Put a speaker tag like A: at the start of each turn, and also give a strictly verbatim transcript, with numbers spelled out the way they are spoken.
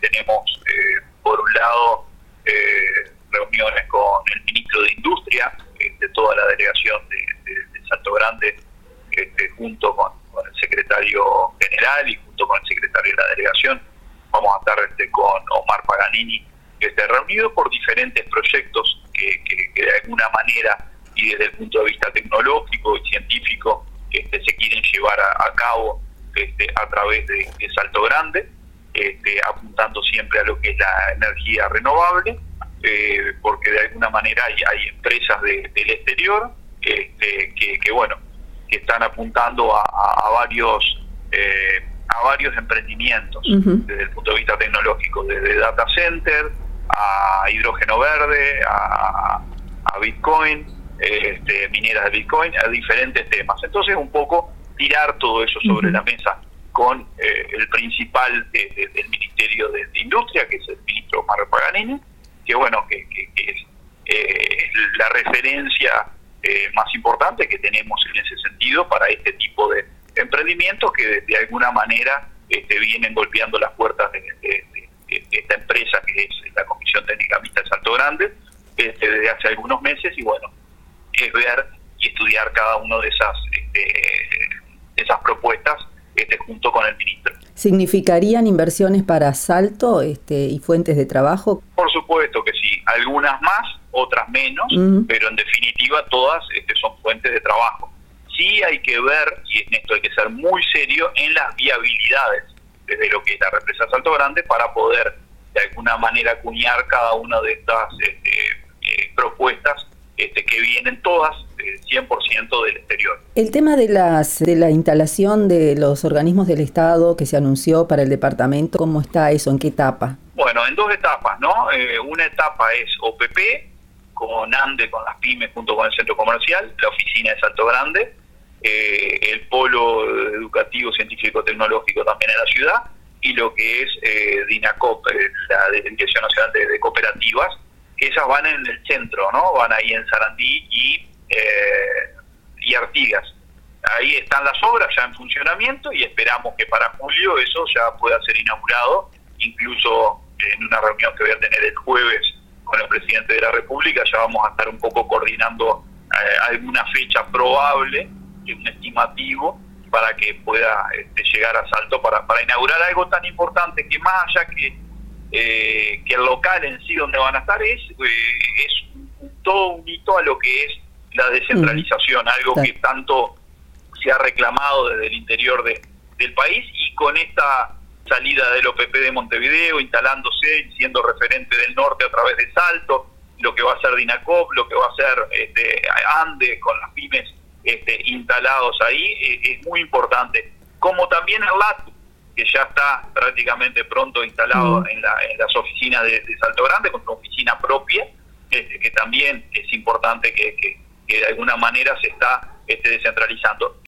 A: tenemos, eh, por un lado, eh, reuniones con el ministro de Industria, eh, de toda la delegación de, de, de Salto Grande, este, junto con, con el secretario general y junto con el secretario de la delegación. Vamos a estar este, con Omar Paganini, este, reunido por diferentes proyectos que, que, que de alguna manera y desde el punto de vista tecnológico y científico este, se quieren llevar a, a cabo este, a través de, de Salto Grande, este, apuntando siempre a lo que es la energía renovable, eh, porque de alguna manera hay, hay empresas de, del exterior este, que, que bueno que están apuntando a, a, a varios eh, a varios emprendimientos uh-huh. desde el punto de vista tecnológico, desde data center a hidrógeno verde, a, a Bitcoin, este, mineras de Bitcoin, a diferentes temas. Entonces un poco tirar todo eso sobre uh-huh. la mesa con eh, el principal de, de, del Ministerio de, de Industria, que es el ministro Omar Paganini, que bueno, que, que, que es eh, la referencia eh, más importante que tenemos en ese sentido para este tipo de emprendimientos que de, de alguna manera este, vienen golpeando las puertas de, de, de, de esta empresa que es la Comisión Técnica Mixta de Salto Grande este, desde hace algunos meses, y bueno, es ver y estudiar cada una de esas este, esas propuestas este, junto con el ministro.
B: ¿Significarían inversiones para Salto este, y fuentes de trabajo?
A: Por supuesto que sí, algunas más, otras menos, uh-huh. pero en definitiva todas este, son fuentes de trabajo. Sí hay que ver, y en esto hay que ser muy serio, en las viabilidades desde lo que es la represa Salto Grande para poder de alguna manera acuñar cada una de estas este, eh, propuestas este, que vienen todas eh, cien por ciento del exterior.
B: El tema de las de la instalación de los organismos del Estado que se anunció para el departamento, ¿cómo está eso? ¿En qué etapa?
A: Bueno, en dos etapas, ¿no? Eh, una etapa es O P P, con ANDE, con las pymes, junto con el centro comercial, la oficina de Salto Grande, eh, el polo educativo, científico, tecnológico también en la ciudad, y lo que es eh, DINACOP, eh, la Dirección Nacional de, de Cooperativas, que esas van en el centro, ¿no? Van ahí en Sarandí y, eh, y Artigas. Ahí están las obras ya en funcionamiento y esperamos que para julio eso ya pueda ser inaugurado, incluso en una reunión que voy a tener el jueves con el presidente de la República, ya vamos a estar un poco coordinando eh, alguna fecha probable, un estimativo, para que pueda este, llegar a Salto para, para inaugurar algo tan importante que más allá que, eh, que el local en sí donde van a estar es, eh, es un, todo un hito a lo que es la descentralización, mm. algo sí. que tanto se ha reclamado desde el interior de, del país, y con esta salida del O P P de Montevideo, instalándose, siendo referente del norte a través de Salto, lo que va a ser DINACOP, lo que va a ser este, ANDE con las pymes este, instalados ahí, eh, es muy importante. Como también el LATU, que ya está prácticamente pronto instalado mm. en, la, en las oficinas de, de Salto Grande, con una oficina propia, este, que también es importante que, que, que de alguna manera se está este, descentralizando.